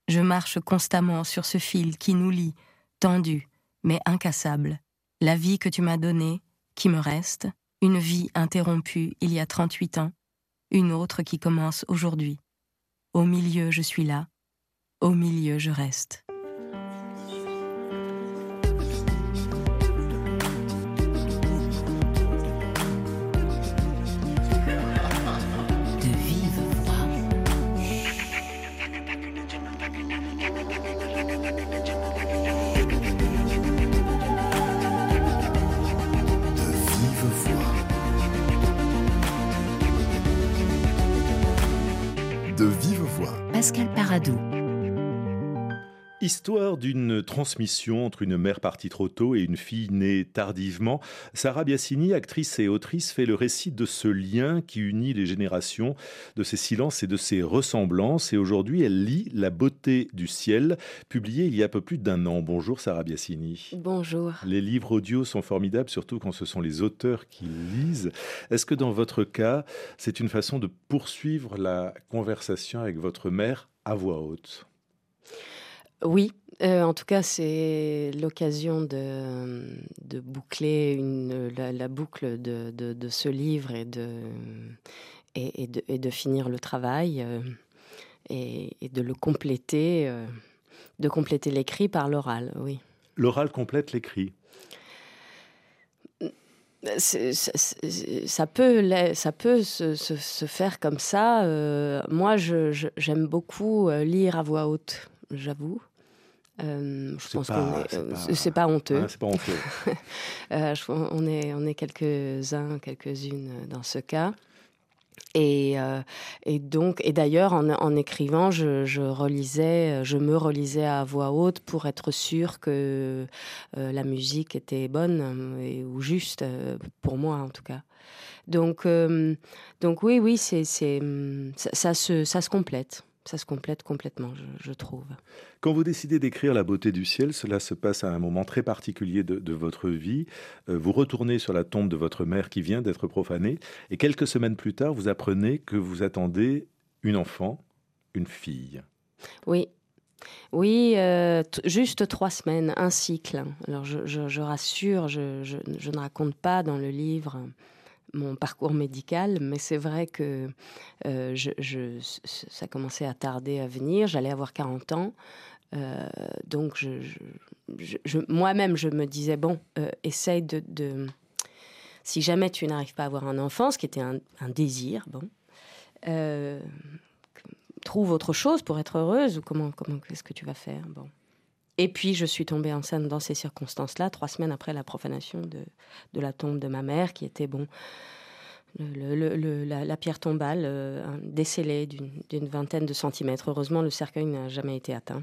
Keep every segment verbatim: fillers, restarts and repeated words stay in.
Je marche constamment sur ce fil qui nous lie, tendu, mais incassable. La vie que tu m'as donnée, qui me reste, une vie interrompue il y a trente-huit ans, une autre qui commence aujourd'hui. Au milieu, je suis là. Au milieu, je reste. De vive voix. Pascal Paradou. Histoire d'une transmission entre une mère partie trop tôt et une fille née tardivement. Sarah Biasini, actrice et autrice, fait le récit de ce lien qui unit les générations, de ses silences et de ses ressemblances. Et aujourd'hui, elle lit La beauté du ciel, publié il y a un peu plus d'un an. Bonjour Sarah Biasini. Bonjour. Les livres audio sont formidables, surtout quand ce sont les auteurs qui lisent. Est-ce que dans votre cas, c'est une façon de poursuivre la conversation avec votre mère à voix haute ? Oui, euh, en tout cas, c'est l'occasion de, de boucler une, la, la boucle de, de, de ce livre et de, et, et, de, et de finir le travail euh, et, et de le compléter, euh, de compléter l'écrit par l'oral, oui. L'oral complète l'écrit. C'est, c'est, ça peut, ça peut se, se, se faire comme ça. Euh, moi, je, je, j'aime beaucoup lire à voix haute, j'avoue. Euh, je c'est pense pas, qu'on est, c'est, euh, pas... c'est, c'est pas honteux. Ah, c'est pas honteux. euh, je, on est, on est quelques-uns, quelques-unes dans ce cas. Et, euh, et donc, et d'ailleurs, en, en écrivant, je, je relisais, je me relisais à voix haute pour être sûre que euh, la musique était bonne et, ou juste euh, pour moi en tout cas. Donc, euh, donc oui, oui, c'est, c'est, ça, ça se, ça se complète. Ça se complète complètement, je, je trouve. Quand vous décidez d'écrire La beauté du ciel, cela se passe à un moment très particulier de, de votre vie. Euh, vous retournez sur la tombe de votre mère qui vient d'être profanée, et quelques semaines plus tard, vous apprenez que vous attendez une enfant, une fille. Oui. Oui, euh, t- juste trois semaines, un cycle. Alors je, je, je rassure, je, je, je ne raconte pas dans le livre mon parcours médical, mais c'est vrai que euh, je, je, ça commençait à tarder à venir. J'allais avoir quarante ans. Euh, donc, je, je, je, je, moi-même, je me disais, bon, euh, essaye de, de... Si jamais tu n'arrives pas à avoir un enfant, ce qui était un, un désir, bon, euh, trouve autre chose pour être heureuse, ou comment, comment, qu'est-ce que tu vas faire, bon. Et puis, je suis tombée enceinte dans ces circonstances-là, trois semaines après la profanation de, de la tombe de ma mère, qui était, bon, le, le, le, la, la pierre tombale, euh, décellée d'une, d'une vingtaine de centimètres. Heureusement, le cercueil n'a jamais été atteint.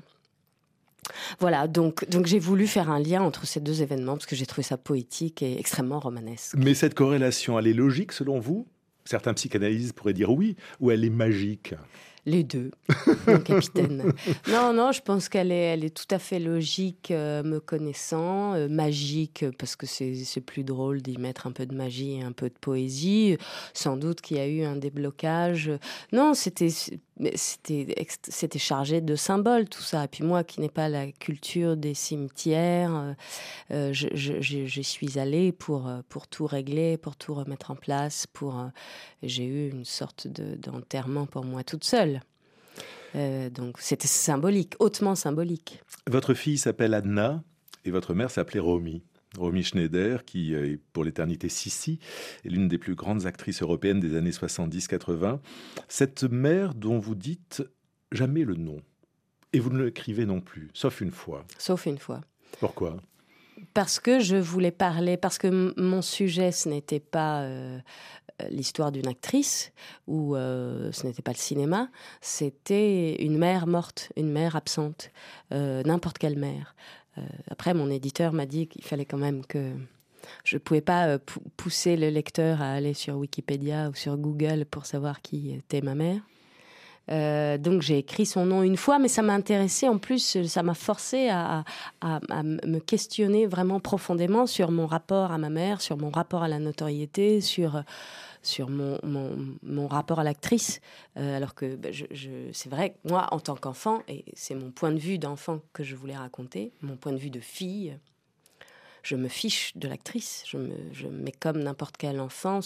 Voilà, donc, donc j'ai voulu faire un lien entre ces deux événements, parce que j'ai trouvé ça poétique et extrêmement romanesque. Mais cette corrélation, elle est logique selon vous ? Certains psychanalystes pourraient dire oui, ou elle est magique ? Les deux, mon capitaine. Non, non, je pense qu'elle est, elle est tout à fait logique, euh, me connaissant, euh, magique, parce que c'est, c'est plus drôle d'y mettre un peu de magie et un peu de poésie. Sans doute qu'il y a eu un déblocage. Non, c'était, c'était, c'était chargé de symboles, tout ça. Et puis moi, qui n'ai pas la culture des cimetières, euh, je, je, je, je suis allée pour, pour tout régler, pour tout remettre en place. Pour, euh, j'ai eu une sorte de, d'enterrement pour moi toute seule. Euh, donc c'était symbolique, hautement symbolique. Votre fille s'appelle Anna et votre mère s'appelait Romy. Romy Schneider, qui est pour l'éternité Sissi, est l'une des plus grandes actrices européennes des années soixante-dix quatre-vingts. Cette mère dont vous dites jamais le nom. Et vous ne l'écrivez non plus, sauf une fois. Sauf une fois. Pourquoi ? Parce que je voulais parler, parce que m- mon sujet, ce n'était pas euh, l'histoire d'une actrice, ou euh, ce n'était pas le cinéma, c'était une mère morte, une mère absente, euh, n'importe quelle mère. Euh, après, mon éditeur m'a dit qu'il fallait quand même que... Je ne pouvais pas euh, p- pousser le lecteur à aller sur Wikipédia ou sur Google pour savoir qui était ma mère. Euh, donc j'ai écrit son nom une fois, mais ça m'a intéressé en plus, ça m'a forcé à, à, à me questionner vraiment profondément sur mon rapport à ma mère, sur mon rapport à la notoriété, sur, sur mon, mon, mon rapport à l'actrice. Euh, alors que ben, je, je, c'est vrai que moi, en tant qu'enfant, et c'est mon point de vue d'enfant que je voulais raconter, mon point de vue de fille, je me fiche de l'actrice. Je me, je, mais comme n'importe quel enfant...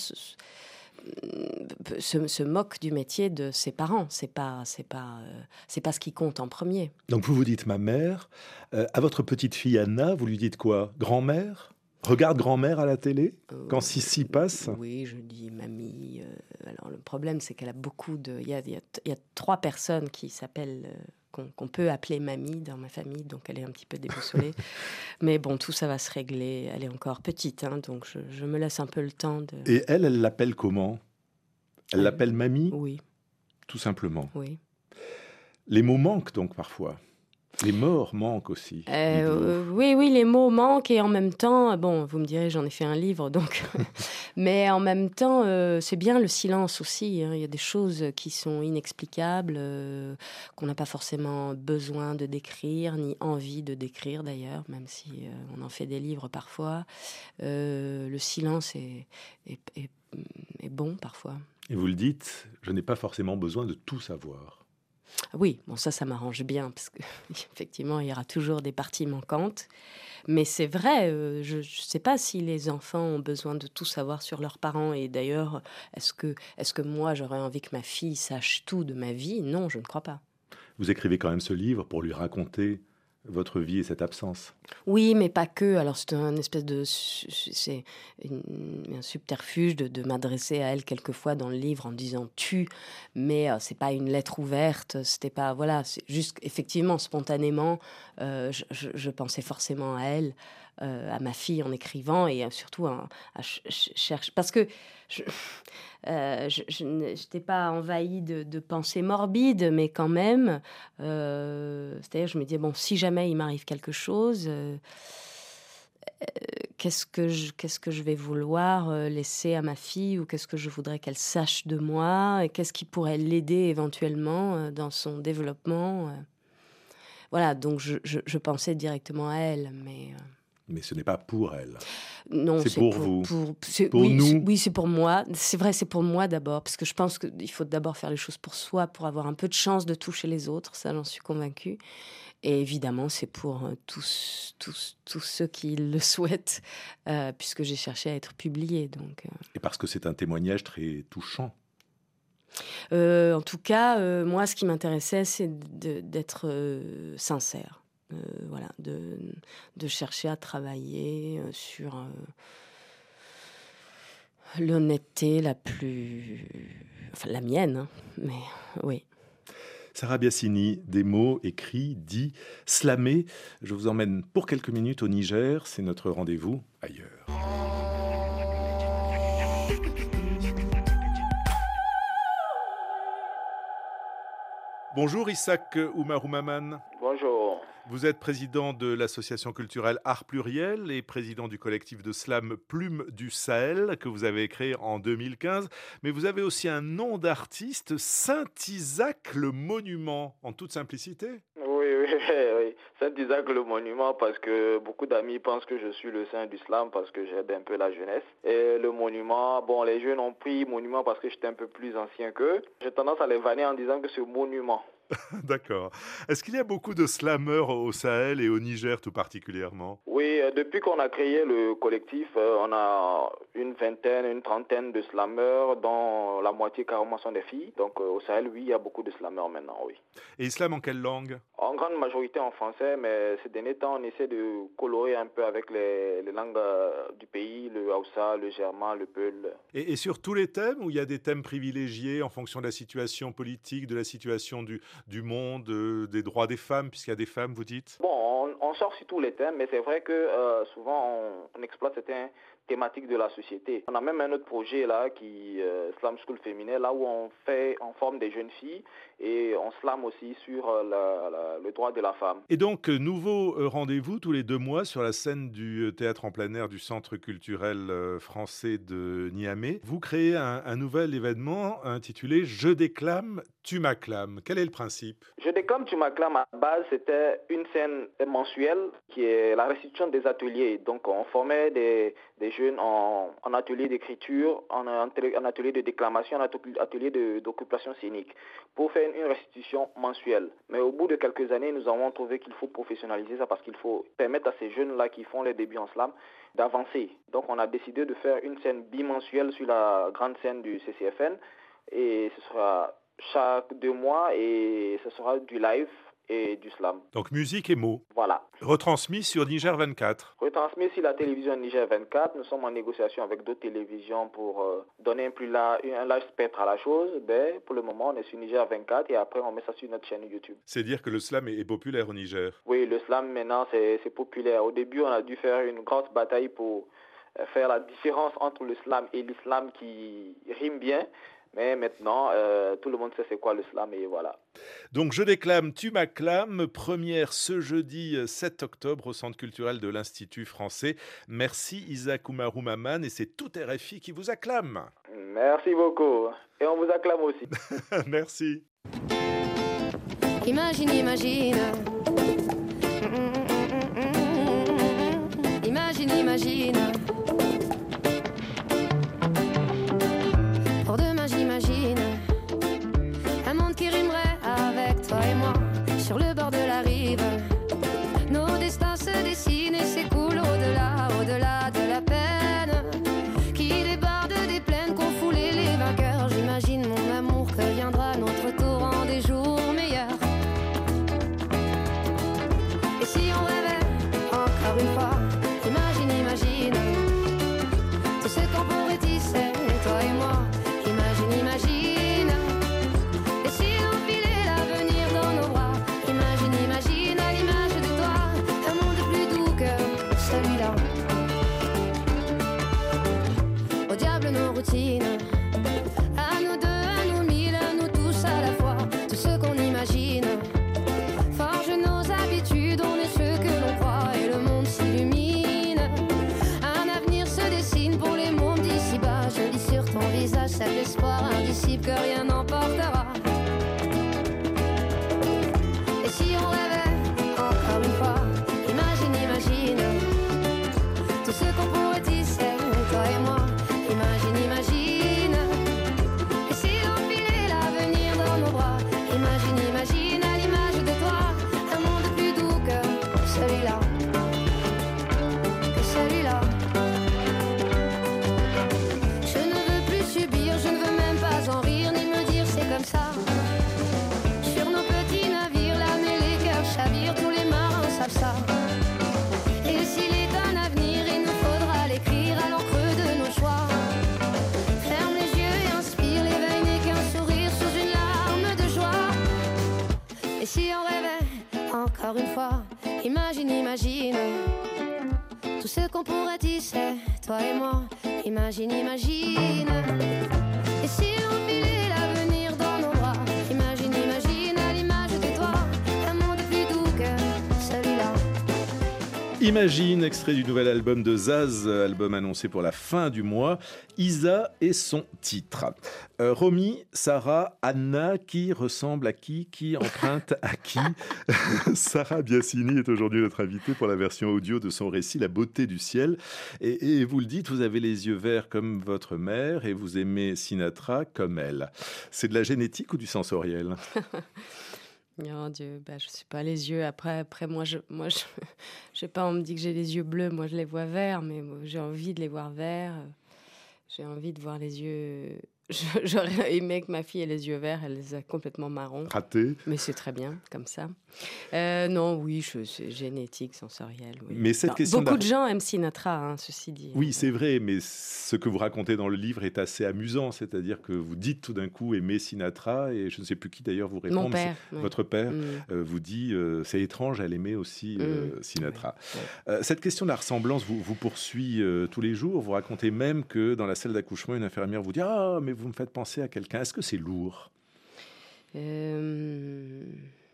Se, se moque du métier de ses parents. C'est pas, c'est pas, euh, c'est pas ce qui compte en premier. Donc vous vous dites ma mère. Euh, à votre petite fille Anna, vous lui dites quoi? Grand-mère? Regarde grand-mère à la télé euh, quand Sissi passe? Oui, je dis mamie. Euh, alors le problème, c'est qu'elle a beaucoup de... Il y a, il y a, il y a trois personnes qui s'appellent... Euh, Qu'on, qu'on peut appeler mamie dans ma famille, donc elle est un petit peu déboussolée. Mais bon, tout ça va se régler. Elle est encore petite, hein, donc je, je me laisse un peu le temps de... Et elle, elle l'appelle comment? Elle elle, l'appelle mamie? Oui. Tout simplement. Oui. Les mots manquent donc parfois. Les morts manquent aussi. Euh, oui, oui, les mots manquent et en même temps, bon, vous me direz, j'en ai fait un livre, donc, mais en même temps, euh, c'est bien le silence aussi. Hein. Il y a des choses qui sont inexplicables, euh, qu'on n'a pas forcément besoin de décrire, ni envie de décrire d'ailleurs, même si euh, on en fait des livres parfois. Euh, le silence est, est, est, est bon parfois. Et vous le dites, je n'ai pas forcément besoin de tout savoir. Oui, bon ça, ça m'arrange bien, parce qu'effectivement, il y aura toujours des parties manquantes. Mais c'est vrai, euh, je ne sais pas si les enfants ont besoin de tout savoir sur leurs parents. Et d'ailleurs, est-ce que, est-ce que moi, j'aurais envie que ma fille sache tout de ma vie? Non, je ne crois pas. Vous écrivez quand même ce livre pour lui raconter votre vie et cette absence. Oui, mais pas que. Alors c'est un espèce de, c'est une, un subterfuge de, de m'adresser à elle quelquefois dans le livre en disant tu, mais euh, c'est pas une lettre ouverte. C'était pas, voilà, c'est juste effectivement spontanément, euh, je, je, je pensais forcément à elle, euh, à ma fille en écrivant et surtout à, à ch- ch- chercher parce que je, euh, je n'étais pas envahie de, de pensées morbides, mais quand même, euh, c'est-à-dire je me disais bon, si jamais il m'arrive quelque chose. Euh, Qu'est-ce que, je, qu'est-ce que je vais vouloir laisser à ma fille ou qu'est-ce que je voudrais qu'elle sache de moi et qu'est-ce qui pourrait l'aider éventuellement dans son développement. Voilà, donc je, je, je pensais directement à elle, mais... Mais ce n'est pas pour elle. Non, c'est, c'est pour, pour vous. Pour, c'est, pour oui, nous. C'est, oui, c'est pour moi. C'est vrai, c'est pour moi d'abord, parce que je pense qu'il faut d'abord faire les choses pour soi, pour avoir un peu de chance de toucher les autres. Ça, j'en suis convaincue. Et évidemment, c'est pour euh, tous, tous, tous ceux qui le souhaitent, euh, puisque j'ai cherché à être publiée. Donc, euh... Et parce que c'est un témoignage très touchant. Euh, en tout cas, euh, moi, ce qui m'intéressait, c'est de, d'être euh, sincère. Euh, voilà, de, de chercher à travailler euh, sur euh, l'honnêteté la plus... Enfin, la mienne, hein, mais oui. Sarah Biasini, des mots écrits, dits, slamés. Je vous emmène pour quelques minutes au Niger. C'est notre rendez-vous ailleurs. Bonjour Isaac Oumaroumaman. Bonjour. Vous êtes président de l'association culturelle Art Pluriel et président du collectif de slam Plume du Sahel que vous avez créé en deux mille quinze. Mais vous avez aussi un nom d'artiste, Saint-Isaac le Monument, en toute simplicité. Oui, oui, oui. Saint-Isaac le Monument parce que beaucoup d'amis pensent que je suis le saint du slam parce que j'aide un peu la jeunesse. Et le monument, bon, les jeunes ont pris monument parce que j'étais un peu plus ancien qu'eux. J'ai tendance à les vanner en disant que c'est monument. D'accord. Est-ce qu'il y a beaucoup de slammeurs au Sahel et au Niger tout particulièrement? Oui, euh, depuis qu'on a créé le collectif, euh, on a une vingtaine, une trentaine de slammeurs, dont la moitié carrément sont des filles. Donc euh, au Sahel, oui, il y a beaucoup de slammeurs maintenant, oui. Et ils slament en quelle langue? En grande majorité en français, mais ces derniers temps, on essaie de colorer un peu avec les, les langues euh, du pays, le Hausa, le Germain, le Peul. Et, et sur tous les thèmes, ou il y a des thèmes privilégiés en fonction de la situation politique, de la situation du, du monde, euh, des droits des femmes, puisqu'il y a des femmes, vous dites? Bon, on, on sort sur tous les thèmes, mais c'est vrai que euh, souvent on, on exploite certains thématiques de la société. On a même un autre projet là, qui euh, Slam School féminin, là où on fait, on forme des jeunes filles et on slam aussi sur euh, la, la, le droit de la femme. Et donc, euh, nouveau euh, rendez-vous tous les deux mois sur la scène du euh, théâtre en plein air du Centre culturel euh, français de Niamey. Vous créez un, un nouvel événement intitulé « Je déclame, tu m'acclames ». Quel est le principe ? Je déclame, tu m'acclames, à la base, c'était une scène mensuelle qui est la restitution des ateliers. Donc, on formait des, des jeunes en, en atelier d'écriture, en, en atelier de déclamation, en atelier de, d'occupation scénique, pour faire une restitution mensuelle. Mais au bout de quelques années, nous avons trouvé qu'il faut professionnaliser ça parce qu'il faut permettre à ces jeunes-là qui font les débuts en slam d'avancer. Donc, on a décidé de faire une scène bimensuelle sur la grande scène du C C F N et ce sera chaque deux mois et ce sera du live et du slam. Donc musique et mots. Voilà. Retransmis sur Niger vingt-quatre. Retransmis sur la télévision Niger vingt-quatre. Nous sommes en négociation avec d'autres télévisions pour euh, donner un plus large, un large spectre à la chose. Ben, pour le moment, on est sur Niger vingt-quatre et après on met ça sur notre chaîne YouTube. C'est dire que le slam est, est populaire au Niger. Oui, le slam maintenant c'est, c'est populaire. Au début, on a dû faire une grosse bataille pour euh, faire la différence entre le slam et l'islam qui rime bien. Mais maintenant, euh, tout le monde sait c'est quoi le slam et voilà. Donc, je déclame, tu m'acclames. Première ce jeudi sept octobre au Centre culturel de l'Institut français. Merci Isaac Oumarou Maman et c'est tout R F I qui vous acclame. Merci beaucoup. Et on vous acclame aussi. Merci. Imagine, imagine. Imagine, imagine. Pour demain, j'imagine un monde qui rimerait avec toi et moi sur le bord de la rive. Nos destins se dessinent et s'écoulent au-delà, au-delà de la peine qui déborde des plaines qu'ont foulées les vainqueurs. J'imagine mon amour que viendra notre tour en des jours meilleurs. Et si on rêvait encore une fois, imagine, imagine tout ce qu'on pourrait tisser, toi et moi. Imagine, imagine. Et si on filait l'avenir dans nos bras, imagine, imagine à l'image de toi, un monde plus doux que celui-là. Au diable nos routines, à nous deux, à nous mille, à nous tous à la fois, tout ce qu'on imagine. Forge nos habitudes, on est ce que l'on croit et le monde s'illumine. Un avenir se dessine pour les mômes d'ici-bas. Je lis sur ton visage cet espoir indicible que rien n'emportera. Et si on rêvait encore une fois, imagine, imagine tout ce qu'on pourrait tisser, toi et moi. Imagine, imagine. Et si on filait l'avenir dans nos bras, imagine, imagine à l'image de toi, un monde plus doux que celui-là, que celui-là. Je ne veux plus subir, je ne veux même pas en rire, ni me dire c'est comme ça. Sur nos petits navires, la mêlée, les cœurs chavirent, tous les marins savent ça. Et s'il est un avenir, il nous faudra l'écrire à l'encre de nos choix. Ferme les yeux et inspire, l'éveil n'est qu'un sourire sous une larme de joie. Et si on rêvait encore une fois, imagine, imagine tout ce qu'on pourrait tisser, toi et moi. Imagine, imagine. Et si on filait l'avenir dans nos bras, imagine, imagine à l'image de toi, un monde plus doux que celui-là. Imagine, extrait du nouvel album de Zaz, album annoncé pour la fin du mois. Isa et son titre. Euh, Romy, Sarah, Anna, qui ressemble à qui, qui emprunte à qui? Sarah Biasini est aujourd'hui notre invitée pour la version audio de son récit La beauté du ciel. Et, et vous le dites, vous avez les yeux verts comme votre mère et vous aimez Sinatra comme elle. C'est de la génétique ou du sensoriel? Oh Dieu, bah, je sais pas, les yeux, après, après moi, je, moi je, je sais pas, on me dit que j'ai les yeux bleus, moi je les vois verts, mais moi, j'ai envie de les voir verts, j'ai envie de voir les yeux j'aurais aimé que ma fille ait les yeux verts, elle les a complètement marrons. Raté. Mais c'est très bien, comme ça. Euh, non, oui, je, c'est génétique, sensoriel. Oui. Mais cette Alors, question beaucoup de gens aiment Sinatra, hein, ceci dit. Oui, c'est vrai, mais ce que vous racontez dans le livre est assez amusant, c'est-à-dire que vous dites tout d'un coup aimer Sinatra, et je ne sais plus qui d'ailleurs vous répond. Mon père. Oui. Votre père mmh. euh, vous dit, euh, c'est étrange, elle aimait aussi euh, mmh. Sinatra. Oui. Oui. Euh, cette question de la ressemblance vous, vous poursuit euh, tous les jours. Vous racontez même que dans la salle d'accouchement, une infirmière vous dit « Ah, mais vous me faites penser à quelqu'un ». Est-ce que c'est lourd ? euh...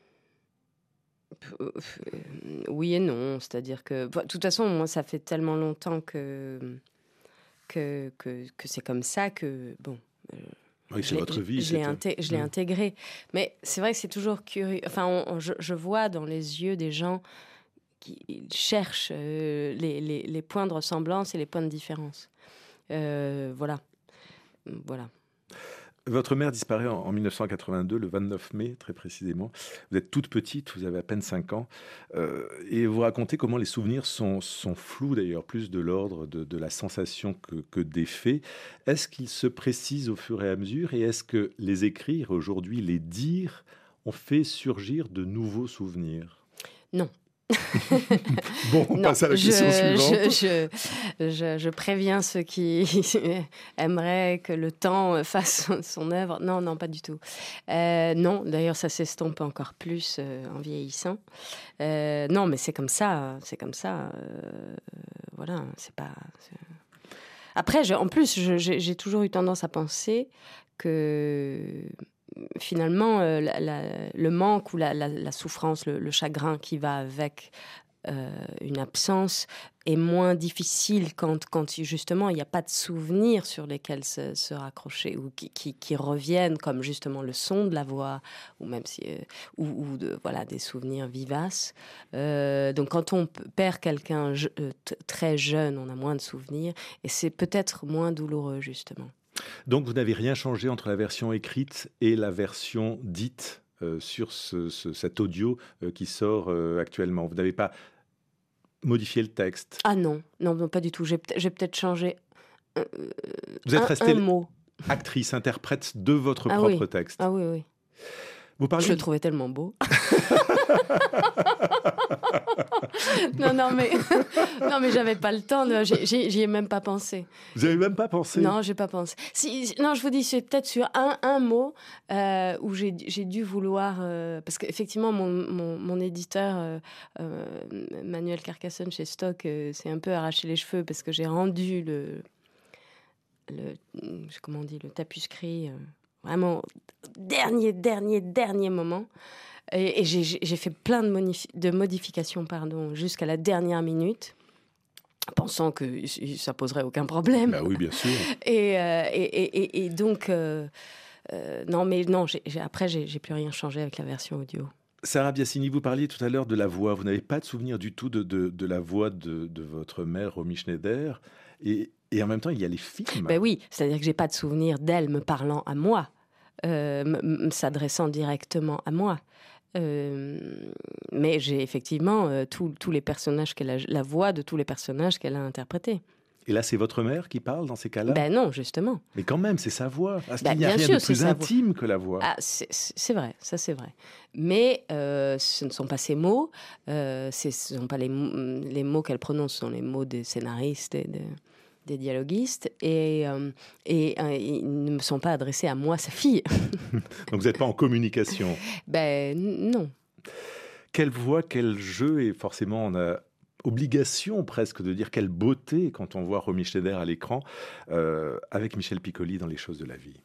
Oui et non, c'est-à-dire que de toute façon moi ça fait tellement longtemps que que, que, que c'est comme ça que bon euh, oui, c'est votre vie, je l'ai, inté- je l'ai mmh. intégré, mais c'est vrai que c'est toujours curieux, enfin on, on, je, je vois dans les yeux des gens qui cherchent euh, les, les, les points de ressemblance et les points de différence, euh, voilà voilà. Votre mère disparaît en mille neuf cent quatre-vingt-deux, le vingt-neuf mai, très précisément. Vous êtes toute petite, vous avez à peine cinq ans. Euh, et vous racontez comment les souvenirs sont, sont flous, d'ailleurs, plus de l'ordre de, de la sensation que, que des faits. Est-ce qu'ils se précisent au fur et à mesure ? Et est-ce que les écrire, aujourd'hui, les dire, ont fait surgir de nouveaux souvenirs ? Non. Bon, on non, passe à la question je, suivante. Je, je, je, je préviens ceux qui aimeraient que le temps fasse son, son œuvre. Non, non, pas du tout. Euh, non, d'ailleurs, ça s'estompe encore plus euh, en vieillissant. Euh, non, mais c'est comme ça, c'est comme ça. Euh, voilà, c'est pas. C'est... Après, je, en plus, je, j'ai, j'ai toujours eu tendance à penser que finalement, euh, la, la, le manque ou la, la, la souffrance, le, le chagrin qui va avec euh, une absence est moins difficile quand, quand justement il n'y a pas de souvenirs sur lesquels se, se raccrocher ou qui, qui, qui reviennent comme justement le son de la voix ou même si, euh, ou, ou de, voilà, des souvenirs vivaces. Euh, donc quand on perd quelqu'un je, euh, t- très jeune, on a moins de souvenirs et c'est peut-être moins douloureux justement. Donc, vous n'avez rien changé entre la version écrite et la version dite euh, sur ce, ce, cet audio euh, qui sort euh, actuellement. Vous n'avez pas modifié le texte ? Ah non, non, non pas du tout. J'ai, j'ai peut-être changé euh, vous êtes un, restée un mot. Actrice, interprète de votre ah propre oui. texte. Ah oui, oui. Vous parlez Je le trouvais tellement beau. non, non, mais non, mais j'avais pas le temps. De... J'y, j'y, j'y ai même pas pensé. Vous avez même pas pensé ? Non, j'ai pas pensé. Si, non, je vous dis, c'est peut-être sur un, un mot euh, où j'ai, j'ai dû vouloir, euh, parce qu'effectivement, mon, mon, mon éditeur euh, euh, Manuel Carcassonne chez Stock euh, s'est un peu arraché les cheveux parce que j'ai rendu le, le, comment on dit, le tapuscrit. Euh, Vraiment, dernier, dernier, dernier moment. Et, et j'ai, j'ai fait plein de, monif- de modifications pardon, jusqu'à la dernière minute, pensant que ça poserait aucun problème. Bah oui, bien sûr. Et, euh, et, et, et donc, euh, euh, non, mais non, j'ai, j'ai, après, j'ai, j'ai plus rien changé avec la version audio. Sarah Biasini, vous parliez tout à l'heure de la voix. Vous n'avez pas de souvenir du tout de, de, de la voix de, de votre mère, Romy Schneider. Et, et en même temps, il y a les films. Ben oui, c'est-à-dire que j'ai pas de souvenir d'elle me parlant à moi. Euh, m- m- s'adressant directement à moi. Euh, mais j'ai effectivement euh, tous les personnages qu'elle a, la voix de tous les personnages qu'elle a interprétés. Et là, c'est votre mère qui parle dans ces cas-là ? Ben non, justement. Mais quand même, c'est sa voix. Parce ben, qu'il n'y a bien rien sûr, de plus intime que la voix. Ah, c'est, c'est vrai, ça c'est vrai. Mais euh, ce ne sont pas ses mots, euh, ce ne sont pas les, les mots qu'elle prononce, ce sont les mots des scénaristes et de... des dialoguistes, et, euh, et euh, ils ne me sont pas adressés à moi, sa fille. Donc vous n'êtes pas en communication ? Ben non. Quelle voix, quel jeu, et forcément on a obligation presque de dire quelle beauté quand on voit Romy Schneider à l'écran, euh, avec Michel Piccoli dans Les choses de la vie.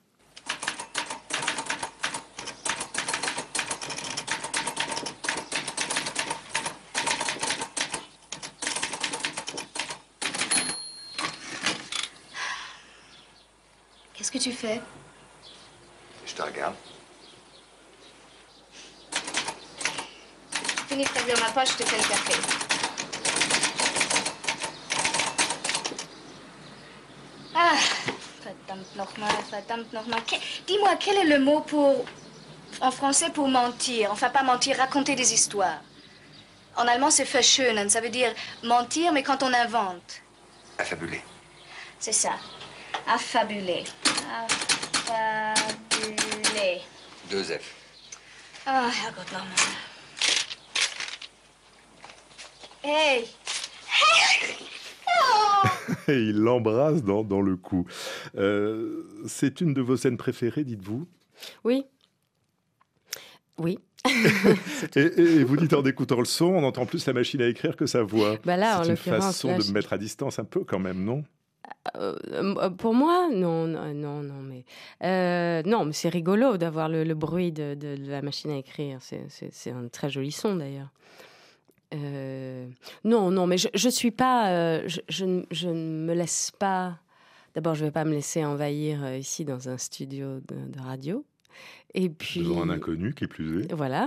Qu'est-ce que tu fais ? Je te regarde. Finis de remplir ma poche, je te fais le café. Ah, verdammt nochmal, verdammt nochmal. Dis-moi, quel est le mot pour, en français pour mentir? Enfin, pas mentir, raconter des histoires. En allemand, c'est verschönen, ça veut dire mentir, mais quand on invente. Affabuler. C'est ça, affabuler. Ah, Deux F. Ah, Herrgott nochmal. Hey! Et il l'embrasse dans, dans le cou. Euh, c'est une de vos scènes préférées, dites-vous? Oui. Oui. et, et vous dites en écoutant le son, on entend plus la machine à écrire que sa voix. Bah là, c'est en une l'occurrence, façon là, de je- me mettre à distance un peu quand même, non? Euh, euh, pour moi, non, non, non, non, mais euh, non, mais c'est rigolo d'avoir le, le bruit de, de- de la machine à écrire. C'est, c'est- c'est un très joli son d'ailleurs. Euh, non, non, mais je, je suis pas, euh, je, je ne je ne me laisse pas. D'abord, je vais pas me laisser envahir euh, ici dans un studio de, de radio. Et puis Devant un inconnu, qui plus est. voilà.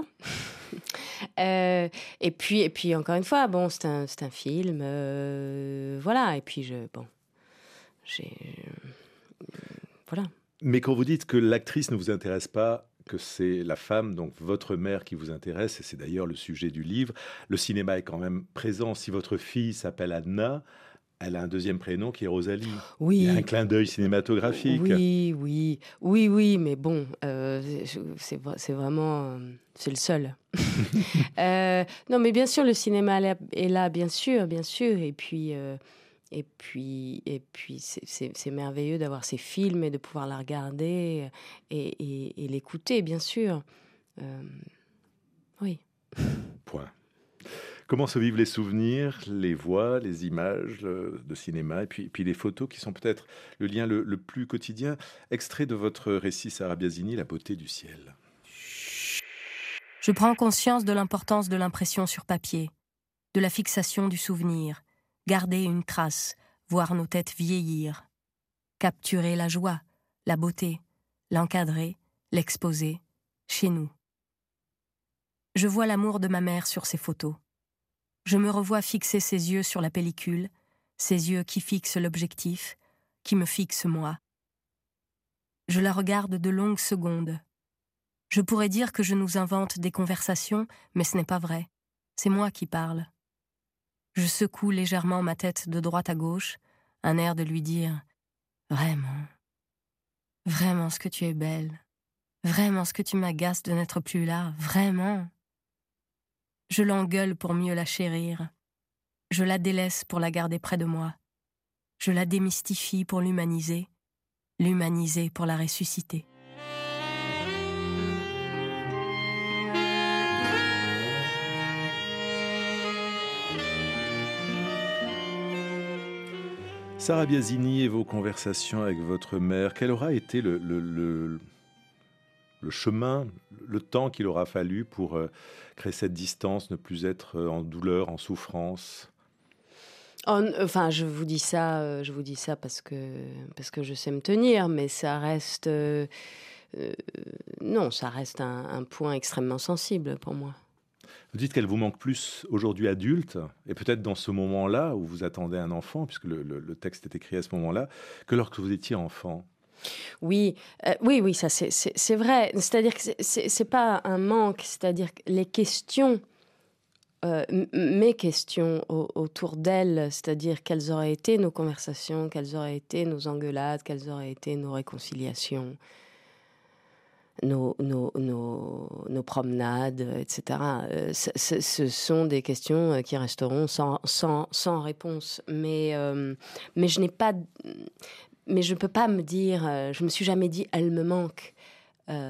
Euh, et puis, et puis encore une fois, bon, c'est un, c'est un film, euh, voilà. Et puis je, bon, j'ai, euh, voilà. Mais quand vous dites que l'actrice ne vous intéresse pas, que c'est la femme, donc votre mère, qui vous intéresse, et c'est d'ailleurs le sujet du livre, le cinéma est quand même présent. Si votre fille s'appelle Anna, elle a un deuxième prénom qui est Rosalie. Oui. Il y a un clin d'œil cinématographique. Oui, oui, oui, oui, mais bon, euh, c'est, c'est vraiment, euh, c'est le seul. euh, non, mais bien sûr, le cinéma est là, bien sûr, bien sûr, et puis, euh, et puis, et puis, c'est, c'est, c'est merveilleux d'avoir ces films et de pouvoir la regarder et, et, et l'écouter, bien sûr. Euh, oui. Point. Comment se vivent les souvenirs, les voix, les images euh, de cinéma, et puis, puis les photos qui sont peut-être le lien le, le plus quotidien. Extrait de votre récit, Sarah Biasini, La beauté du ciel. Je prends conscience de l'importance de l'impression sur papier, de la fixation du souvenir, garder une trace, voir nos têtes vieillir, capturer la joie, la beauté, l'encadrer, l'exposer, chez nous. Je vois l'amour de ma mère sur ces photos. Je me revois fixer ses yeux sur la pellicule, ses yeux qui fixent l'objectif, qui me fixent moi. Je la regarde de longues secondes. Je pourrais dire que je nous invente des conversations, mais ce n'est pas vrai. C'est moi qui parle. Je secoue légèrement ma tête de droite à gauche, un air de lui dire « Vraiment, vraiment ce que tu es belle, vraiment ce que tu m'agaces de n'être plus là, vraiment !» Je l'engueule pour mieux la chérir. Je la délaisse pour la garder près de moi. Je la démystifie pour l'humaniser, l'humaniser pour la ressusciter. Sarah Biasini et vos conversations avec votre mère, quel aura été le, le, le, le chemin, le temps qu'il aura fallu pour euh, créer cette distance, ne plus être en douleur, en souffrance? Oh, enfin, je vous dis ça, euh, je vous dis ça parce que parce que je sais me tenir, mais ça reste, euh, euh, non, ça reste un, un point extrêmement sensible pour moi. Vous dites qu'elle vous manque plus aujourd'hui adulte, et peut-être dans ce moment-là où vous attendez un enfant, puisque le, le, le texte est écrit à ce moment-là, que lorsque vous étiez enfant. Oui, euh, oui, oui, ça c'est, c'est, c'est vrai. C'est-à-dire que c'est, c'est, c'est pas un manque, c'est-à-dire que les questions, euh, m- mes questions au- autour d'elle, c'est-à-dire quelles auraient été nos conversations, quelles auraient été nos engueulades, quelles auraient été nos réconciliations, nos, nos, nos, nos promenades, et cetera. Euh, ce, ce- ce sont des questions qui resteront sans, sans, sans réponse. Mais, euh, mais je n'ai pas... Mais je ne peux pas me dire... euh, je ne me suis jamais dit « elle me manque euh, ».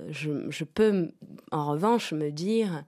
Je, je peux, en revanche, me dire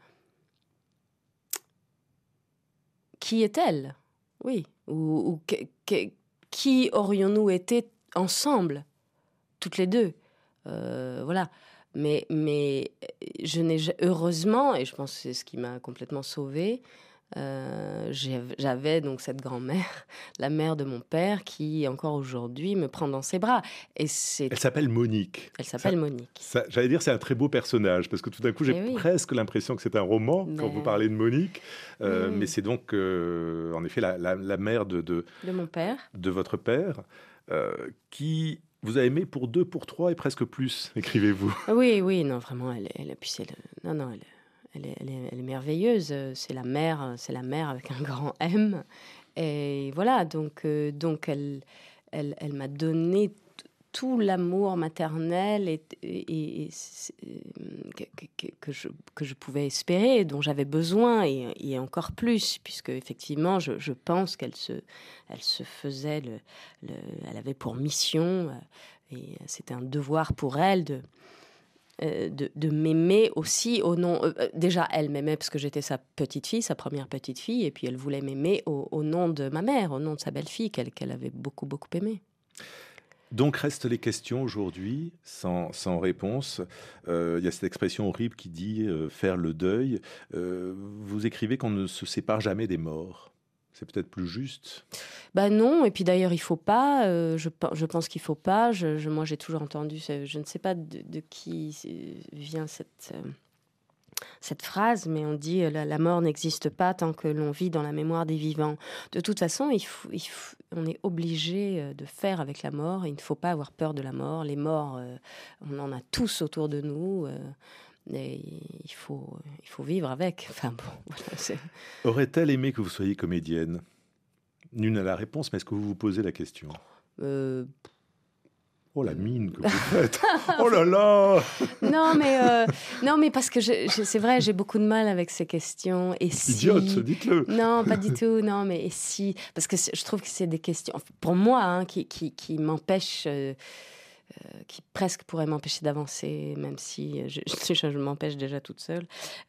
« qui est-elle » Oui. Ou, ou que, que, qui aurions-nous été ensemble, toutes les deux euh, voilà. Mais, mais je n'ai heureusement, et je pense que c'est ce qui m'a complètement sauvée, euh, j'avais donc cette grand-mère, la mère de mon père, qui encore aujourd'hui me prend dans ses bras. Et c'est... Elle s'appelle Monique. Elle s'appelle ça, Monique. Ça, j'allais dire, c'est un très beau personnage, parce que tout d'un coup, j'ai oui. presque l'impression que c'est un roman mais... quand vous parlez de Monique. Euh, oui. Mais c'est donc, euh, en effet, la, la, la mère de, de, de mon père, de votre père, euh, qui vous a aimé pour deux, pour trois et presque plus, écrivez-vous. Oui, oui, non, vraiment, elle, elle, puis elle, non, non, elle, elle, est, elle, est, elle est merveilleuse. C'est la mère, c'est la mère avec un grand M. Et voilà, donc, euh, donc elle, elle, elle m'a donné t- tout l'amour maternel et, et, et, que, que, que, je, que je pouvais espérer, dont j'avais besoin, et, et encore plus, puisque effectivement, je, je pense qu'elle se, elle se faisait, le, le, elle avait pour mission, et c'était un devoir pour elle de, de, de m'aimer aussi au nom... Euh, déjà, elle m'aimait parce que j'étais sa petite fille, sa première petite fille, et puis elle voulait m'aimer au, au nom de ma mère, au nom de sa belle-fille, qu'elle, qu'elle avait beaucoup, beaucoup aimée. Donc restent les questions aujourd'hui, sans, sans réponse. Il euh, y a cette expression horrible qui dit euh, « faire le deuil euh, ». Vous écrivez qu'on ne se sépare jamais des morts. C'est peut-être plus juste. Ben non, et puis d'ailleurs, il ne faut pas. Euh, je, je pense qu'il ne faut pas. Je, je, moi, j'ai toujours entendu, je ne sais pas de, de qui vient cette... Euh, cette phrase, mais on dit la, la mort n'existe pas tant que l'on vit dans la mémoire des vivants. De toute façon, il faut, il faut, on est obligé de faire avec la mort. Il ne faut pas avoir peur de la mort. Les morts, euh, on en a tous autour de nous. Euh, et il faut, il faut vivre avec. Enfin bon, voilà, c'est... Aurait-elle aimé que vous soyez comédienne ? Nul n'a la réponse, mais est-ce que vous vous posez la question ? euh... Oh, la mine que vous faites. Oh là là. Non, mais, euh, non, mais parce que je, je, c'est vrai, j'ai beaucoup de mal avec ces questions. Et si... Idiote, dites-le. Non, pas du tout. Non, mais et si... Parce que je trouve que c'est des questions, pour moi, hein, qui, qui, qui m'empêchent... Euh, euh, qui presque pourraient m'empêcher d'avancer, même si je, je, je m'empêche déjà toute seule.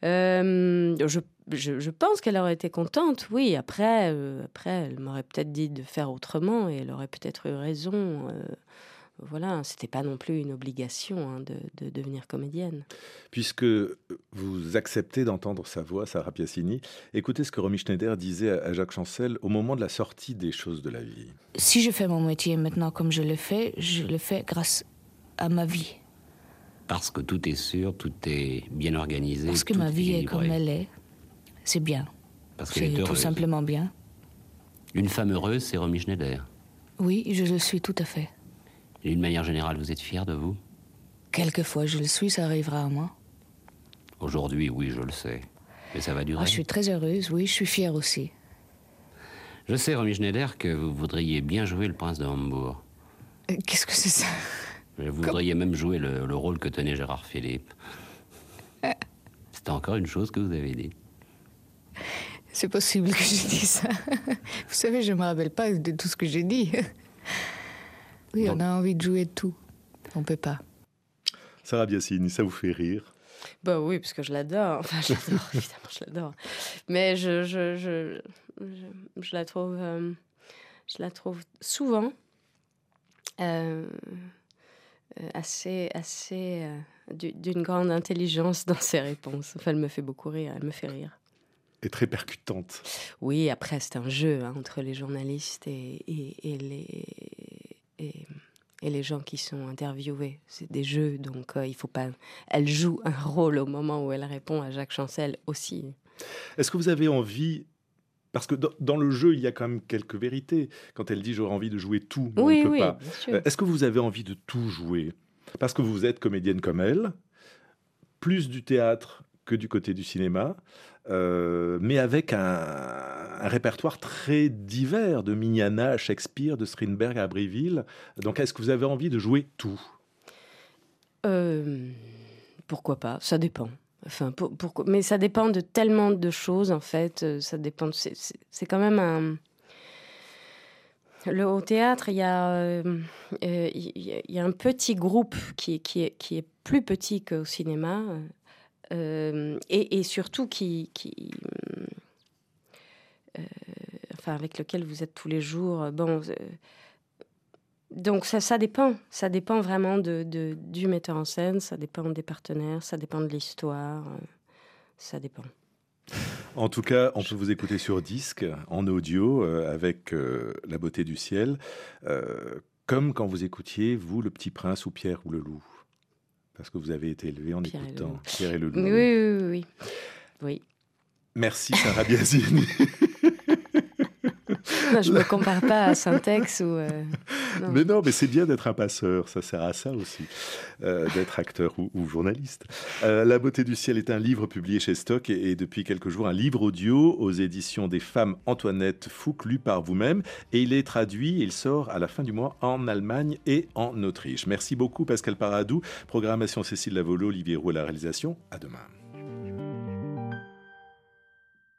Euh, je, je, je pense qu'elle aurait été contente, oui. Après, euh, après, elle m'aurait peut-être dit de faire autrement et elle aurait peut-être eu raison. Euh, Voilà, c'était pas non plus une obligation hein, de, de devenir comédienne. Puisque vous acceptez d'entendre sa voix, Sarah Piassini, écoutez ce que Romy Schneider disait à Jacques Chancel au moment de la sortie des Choses de la vie. Si je fais mon métier maintenant comme je le fais, je le fais grâce à ma vie. Parce que tout est sûr, tout est bien organisé. Parce que ma vie est comme elle est, c'est bien. Parce qu'elle est heureuse. Tout simplement bien. Une femme heureuse, c'est Romy Schneider. Oui, je le suis tout à fait. Et d'une manière générale, vous êtes fière de vous ? Quelquefois, je le suis, ça arrivera à moi. Aujourd'hui, oui, je le sais. Mais ça va durer. Ah, je suis très heureuse, oui, je suis fière aussi. Je sais, Romy Schneider, que vous voudriez bien jouer le prince de Hambourg. Euh, qu'est-ce que c'est ça ? Vous Comme... voudriez même jouer le, le rôle que tenait Gérard Philippe. C'est encore une chose que vous avez dit. C'est possible que j'ai dit ça. Vous savez, je ne me rappelle pas de tout ce que j'ai dit. Oui, on a envie de jouer de tout. On ne peut pas. Sarah Piassini, ça vous fait rire ? Bah oui, parce que je l'adore. Enfin, je l'adore, évidemment, je l'adore. Mais je, je, je, je, je la trouve... Euh, je la trouve souvent euh, assez... assez euh, d'une grande intelligence dans ses réponses. Enfin, elle me fait beaucoup rire, elle me fait rire. Et très percutante. Oui, après, c'est un jeu hein, entre les journalistes et, et, et les... Et, et les gens qui sont interviewés. C'est des jeux, donc euh, il faut pas... Elle joue un rôle au moment où elle répond à Jacques Chancel aussi. Est-ce que vous avez envie... Parce que dans, dans le jeu, il y a quand même quelques vérités. Quand elle dit « j'aurais envie de jouer tout », mais oui, on ne peut oui, pas. Bien sûr. Est-ce que vous avez envie de tout jouer ? Parce que vous êtes comédienne comme elle, plus du théâtre que du côté du cinéma, euh, mais avec un, un répertoire très divers, de Mignana à Shakespeare, de Strindberg à Bréville. Donc, est-ce que vous avez envie de jouer tout ? euh, Pourquoi pas ? Ça dépend. Enfin, pour, pour, mais ça dépend de tellement de choses, en fait. Ça dépend. De, c'est, c'est, c'est quand même un... Le, au théâtre, il y, euh, euh, il y a un petit groupe qui, qui, est, qui est plus petit qu'au cinéma. Euh, et, et surtout qui, qui euh, enfin avec lequel vous êtes tous les jours. Bon, euh, donc ça, ça dépend, ça dépend vraiment de, de, du metteur en scène, ça dépend des partenaires, ça dépend de l'histoire, euh, ça dépend. En tout cas, on peut vous écouter sur disque, en audio, euh, avec euh, La beauté du ciel, euh, comme quand vous écoutiez, vous, Le Petit Prince ou Pierre ou le Loup. Parce que vous avez été élevé en Pierre écoutant et Pierre et le Loup. Oui, oui, oui. oui. oui. Merci, Sarah Piassini. je ne me compare pas à Syntex ou... Euh, non. Mais non, mais c'est bien d'être un passeur, ça sert à ça aussi, euh, d'être acteur ou, ou journaliste. Euh, La beauté du ciel est un livre publié chez Stock et, et depuis quelques jours un livre audio aux éditions des Femmes Antoinette Fouque, lu par vous-même. Et il est traduit, il sort à la fin du mois en Allemagne et en Autriche. Merci beaucoup Pascal Paradou, programmation Cécile Lavolo, Olivier Roux à la réalisation. À demain.